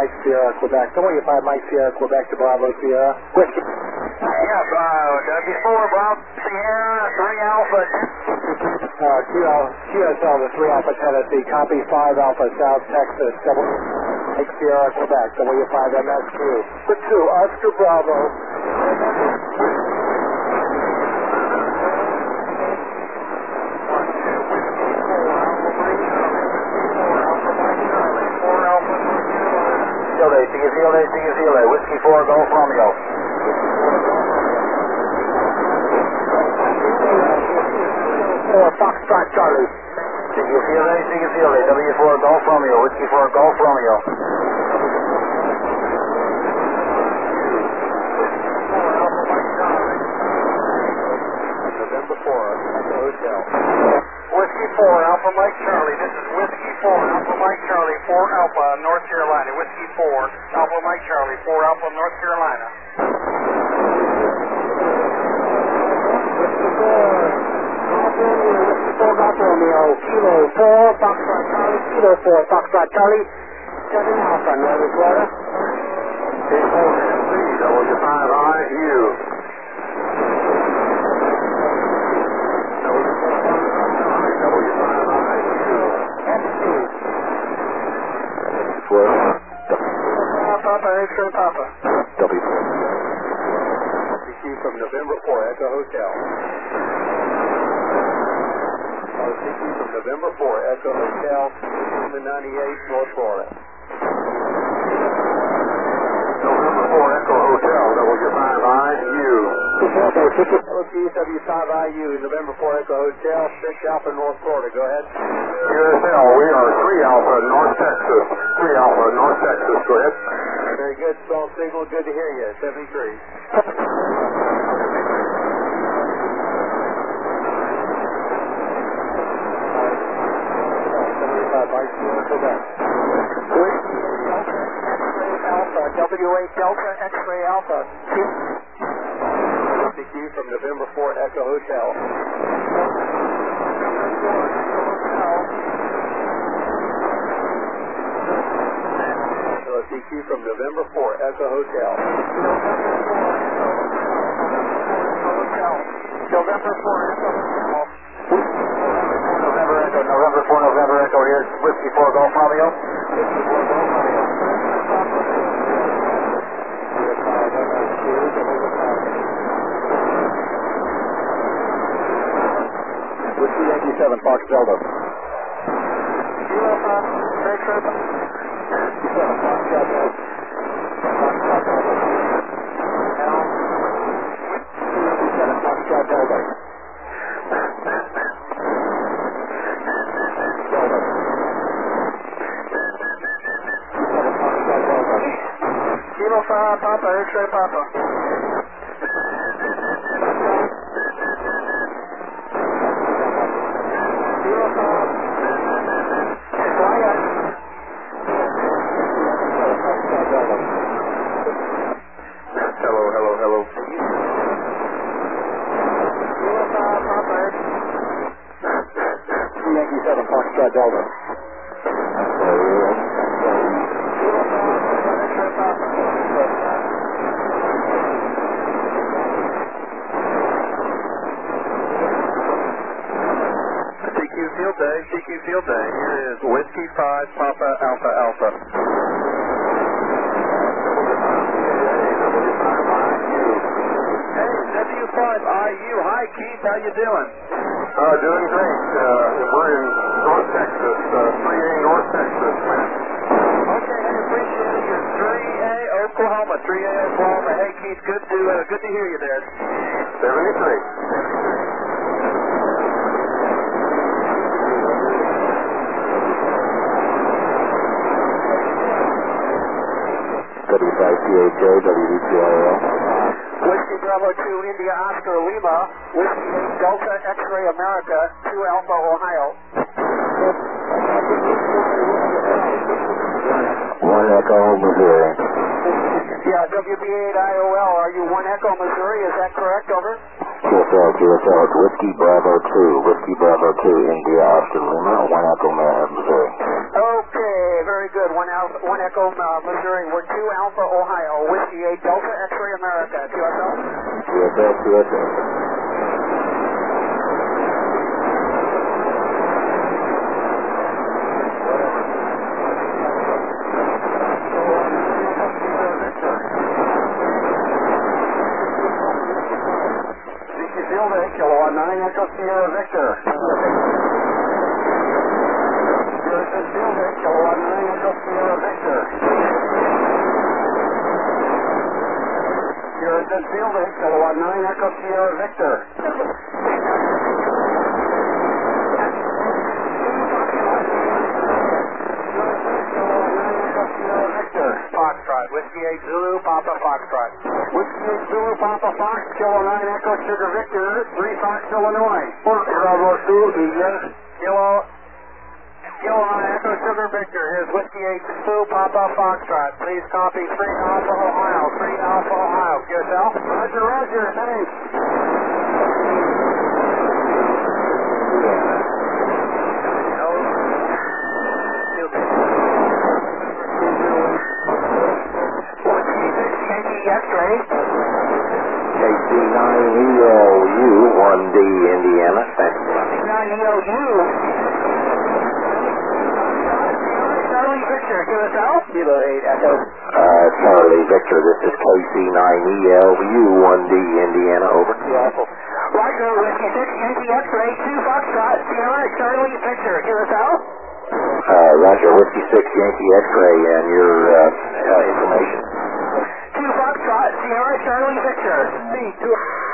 Mike Sierra, Quebec. W5 Mike Sierra, Quebec to Bravo Sierra. Whiskey. Yes, W4 Bravo Sierra, 3 Alpha. QSL to 3 Alpha Tennessee. Copy 5 Alpha South Texas. Mike Sierra, Quebec. W5 MSQ. For 2, Oscar Bravo. Whiskey 4 Golf Romeo. Foxtrot Charlie. CQCLA, W4 Golf Romeo, Whiskey 4 Golf Romeo. November 4 at the hotel. Whiskey 4 Alpha Mike Charlie, this is Whiskey 4 Alpha Mike Charlie, 4 Alpha North Carolina. Whiskey 4 Alpha Mike Charlie, 4 Alpha North Carolina. Romeo, Kilo 4, Foxtrot Charlie, Kilo 4, Foxtrot Charlie, 7 Alpha, Northern Florida. W5IU. Papa, X-ray Papa. W4. CQ from November 4, Echo Hotel. CQ from November 4, Echo Hotel, 98, North Florida. November 4 Echo Hotel, W5IU. W5IU, November 4, Echo Hotel, 6 Alpha, North Florida. Go ahead. QSL, we are 3 Alpha, North Texas. 3 Alpha, North Texas. Go ahead. Very good. Strong signal. Good to hear you. 73. Alpha, WA Delta X-ray Alpha. CQ from November 4 Echo Hotel. CQ from November 4 Echo Hotel. November 4 Echo. November Echo. Here's Whiskey 4 Golf Romeo. Whiskey Yankee 7 Fox Delta. Kilo 5 Papa, X-ray Papa. Kilo 5. Hello. Yankee 7 Foxtrot Delta. CQ Field Day. Here is Whiskey 5 Papa Alpha Alpha. Hey, W5IU. Hi, Keith. How you doing? Doing great. We're in North Texas, 3A North Texas. Okay, I appreciate you. 3A Oklahoma. 3A Oklahoma. Hey, Keith. Good to hear you there. 73. W5CHO, WDCRL. Whiskey Bravo 2 India Oscar Lima. Whiskey 8 Delta X-ray America, 2 Alpha Ohio. 1 Echo Missouri. Yeah, WB8 IOL. Are you 1 Echo Missouri? Is that correct? Over. QSL, it's Whiskey Bravo 2. Whiskey Bravo 2 India Oscar Lima, 1 Echo Missouri. Okay, very good. One Echo, Missouri. We're 2 Alpha, Ohio. Whiskey 8 Delta, X-Ray America. QSL? QSL. Kilowatt 9 Echo Sierra Victor. Houston Field, Kilowatt 9 Echo Sierra Victor. Houston Field, Kilowatt 9 Echo Sierra Victor. Foxtrot, Whiskey 8 Zulu, Papa Foxtrot. Whiskey 8 Zulu, Papa Fox, Kilo 9 Echo Sugar Victor, 3 Fox, Illinois. Bravo 2, Egan. Kilo 9 Echo Sugar Victor, here's Whiskey 8 Zulu, Papa Foxtrot. Please copy 3 Alpha, Ohio, 3 Alpha, Ohio. QSL? Roger, thanks. X-ray. KC9ELU, 1D, Indiana. Thanks. 9ELU. Charlie Victor, QSL? Kilo 8 Echo. Charlie Victor, this is KC9ELU, 1D, Indiana. Over. Roger, Whiskey 6, Yankee X-ray, 2 Foxtrot, Sierra, Charlie Victor, QSL? Roger, Whiskey 6, Yankee X-ray, and your information. 2 Foxtrot, Sierra, Charlie Victor. C2.